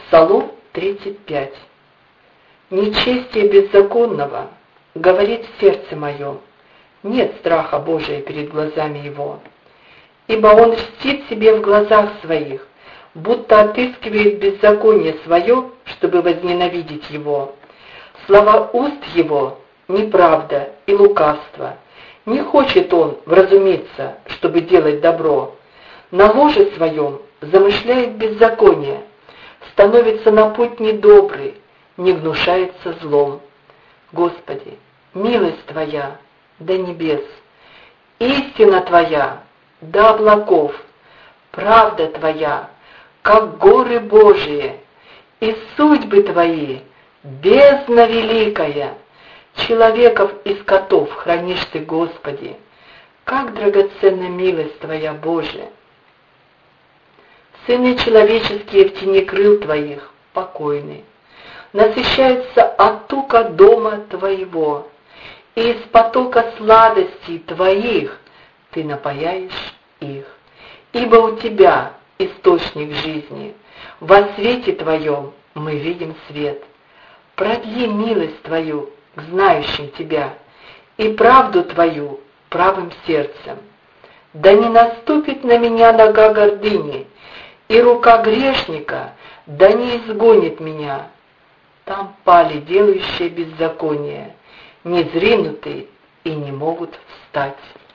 Псалом 35. «Нечестие беззаконного говорит в сердце моем, нет страха Божия перед глазами его. Ибо он льстит себе в глазах своих, будто отыскивает беззаконие свое, чтобы возненавидеть его. Слова уст его — неправда и лукавство. Не хочет он вразумиться, чтобы делать добро. На ложе своем замышляет беззаконие, становится на путь недобрый, не гнушается злом. Господи, милость Твоя до небес, истина Твоя до облаков, правда Твоя, как горы Божии, и судьбы Твои бездна великая. Человеков и скотов хранишь Ты, Господи, как драгоценна милость Твоя, Божия. Сыны человеческие в тени крыл Твоих покойны, насыщаются от тука дома Твоего, и из потока сладостей Твоих Ты напояешь их. Ибо у Тебя источник жизни, во свете Твоем мы видим свет. Продли милость Твою к знающим Тебя и правду Твою правым сердцем. Да не наступит на меня нога гордыни, и рука грешника да не изгонит меня. Там пали делающие беззаконие, незринутые и не могут встать».